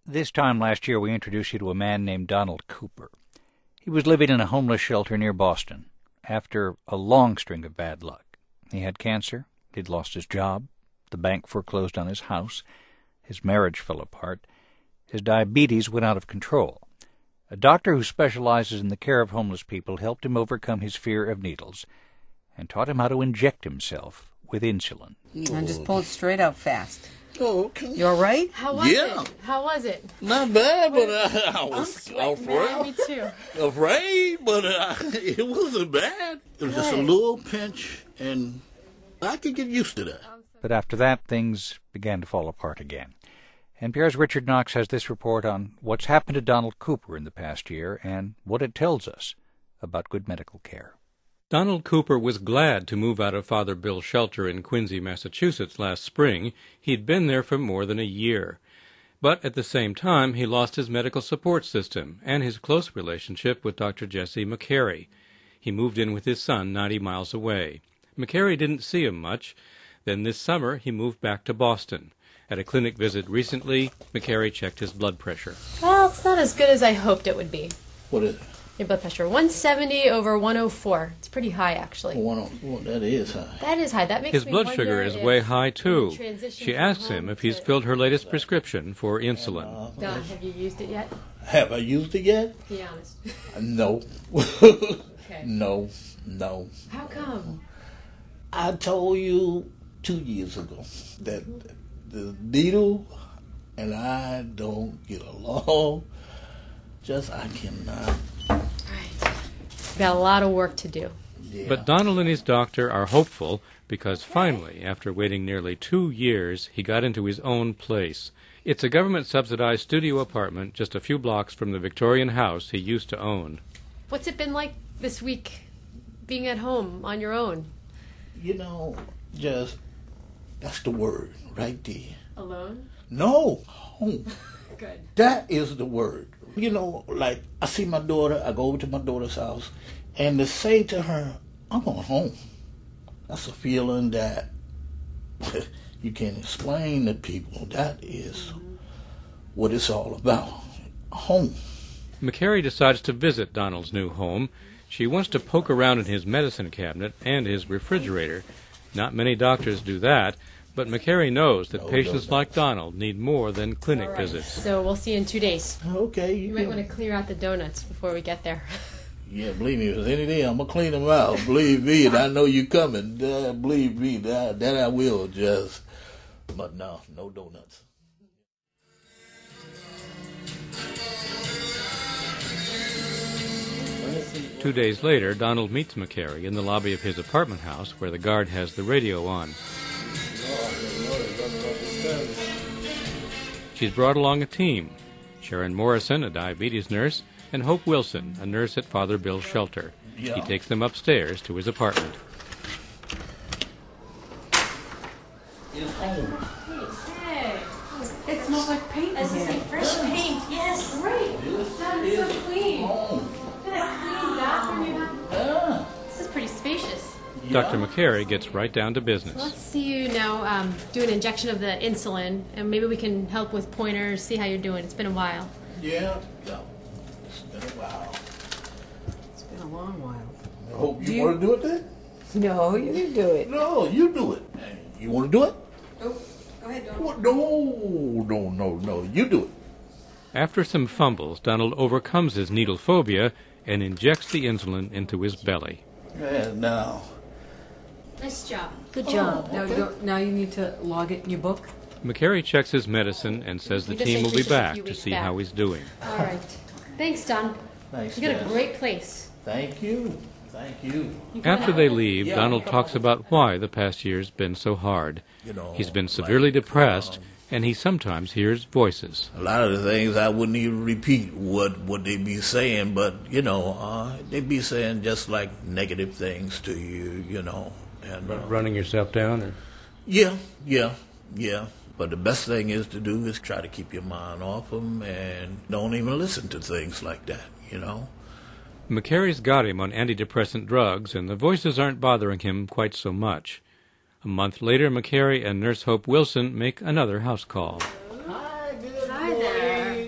This time last year, we introduced you to a man named Donald Cooper. He was living in a homeless shelter near Boston after a long string of bad luck. He had cancer, he'd lost his job, the bank foreclosed on his house, his marriage fell apart, his diabetes went out of control. A doctor who specializes in the care of homeless people helped him overcome his fear of needles and taught him how to inject himself with insulin. And just pull it straight out fast. Oh, okay. You all right? How was it? How was it? Not bad, but I was afraid. Me too. Afraid, but it wasn't bad. It was just a little pinch, and I could get used to that. But after that, things began to fall apart again. NPR's Richard Knox has this report on what's happened to Donald Cooper in the past year and what it tells us about good medical care. Donald Cooper was glad to move out of Father Bill's shelter in Quincy, Massachusetts last spring. He'd been there for more than a year. But at the same time, he lost his medical support system and his close relationship with Dr. Jesse McCary. He moved in with his son 90 miles away. McCary didn't see him much. Then this summer, he moved back to Boston. At a clinic visit recently, McCary checked his blood pressure. Well, it's not as good as I hoped it would be. What is it? Your blood pressure, 170 over 104. It's pretty high, actually. Well, that is high. That is high. That makes His me blood wonder sugar is if way high, too. transition She from asks home him if to- he's filled her latest prescription for insulin. Don, have you used it yet? Have I used it yet? Be honest. No. Okay. No. How come? I told you 2 years ago that the needle and I don't get along. I cannot. Right. Got a lot of work to do. Yeah. But Donald and his doctor are hopeful because finally, after waiting nearly 2 years, he got into his own place. It's a government-subsidized studio apartment just a few blocks from the Victorian house he used to own. What's it been like this week, being at home on your own? That's the word right there. Alone? No, home. Good. That is the word. Like I see my daughter, I go over to my daughter's house, and to say to her, I'm going home. That's a feeling that you can't explain to people. That is what it's all about. Home. McCary decides to visit Donald's new home. She wants to poke around in his medicine cabinet and his refrigerator. Not many doctors do that, but McCary knows that patients like Donald need more than clinic visits. So we'll see you in 2 days. Okay. You might want to clear out the donuts before we get there. Yeah, believe me, if it's any day, I'm going to clean them out. Believe me, and I know you coming. Believe me, that I will just. But no donuts. Two days later, Donald meets McCary in the lobby of his apartment house where the guard has the radio on. She's brought along a team. Sharon Morrison, a diabetes nurse, and Hope Wilson, a nurse at Father Bill's shelter. Yeah. He takes them upstairs to his apartment. It's home. Hey. It smells like paint in here. Fresh paint. Yes. Great. That is so clean. Home. Look at that clean bathroom you have. Yeah. This is pretty spacious. Dr. McCary gets right down to business. Let's see you now do an injection of the insulin, and maybe we can help with pointers, see how you're doing. It's been a while. Yeah. It's been a while. It's been a long while. I hope you want to do it then? No, you can do it. No, you do it. You want to do it? Oh, go ahead, Donald. What? No. You do it. After some fumbles, Donald overcomes his needle phobia and injects the insulin into his belly. Yeah, now. Nice job. Good job. Now you need to log it in your book. McCary checks his medicine and says the We just team will be increased it a back few to weeks see back. how he's doing. All right. Thanks, Don. Thanks, You got a Jess. great place. Thank you. After they leave, Donald talks about why the past year's been so hard. He's been severely depressed, and he sometimes hears voices. A lot of the things I wouldn't even repeat what they be saying, but they be saying just like negative things to you, and Running yourself down? Or? Yeah. But the best thing is to do is try to keep your mind off them and don't even listen to things like that, McCary's got him on antidepressant drugs, and the voices aren't bothering him quite so much. A month later, McCary and Nurse Hope Wilson make another house call. Hi, good Hi there.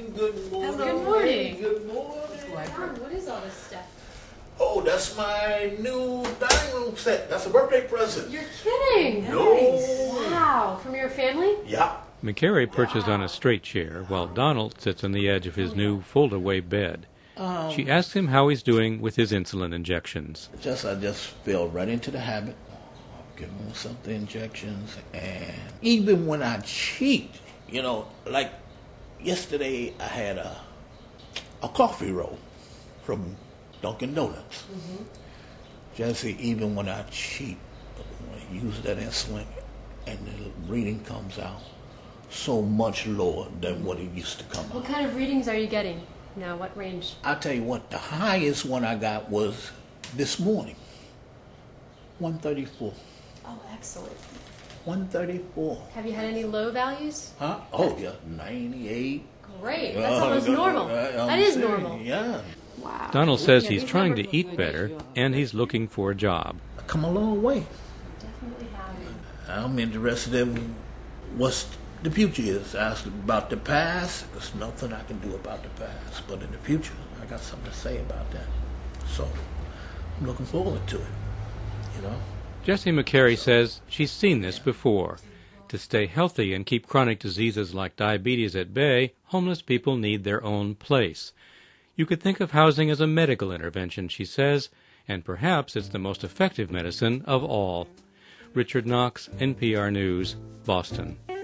John, what is all this stuff? Oh, that's my new dining room set. That's a birthday present. You're kidding! No. Wow, from your family? Yeah. McCary perches on a straight chair while Donald sits on the edge of his new fold-away bed. She asks him how he's doing with his insulin injections. I just fell right into the habit of giving myself the injections. And even when I cheat, like yesterday I had a coffee roll from Dunkin' Donuts. Mm-hmm. Jesse, even when I cheat, when I use that insulin and the reading comes out so much lower than what it used to come out. What kind of readings are you getting now? What range? I'll tell you what, the highest one I got was this morning, 134. Oh, excellent. 134. Have you had any low values? Huh? Oh, yeah, 98. Great. That's almost normal. That is normal. Yeah. Wow. Donald says he's trying to eat better, and he's looking for a job. I come a long way. Definitely have. I'm interested in what the future is. Asked about the past. There's nothing I can do about the past. But in the future, I got something to say about that. So I'm looking forward to it, Jessie McCary says she's seen this before. To stay healthy and keep chronic diseases like diabetes at bay, homeless people need their own place. You could think of housing as a medical intervention, she says, and perhaps it's the most effective medicine of all. Richard Knox, NPR News, Boston.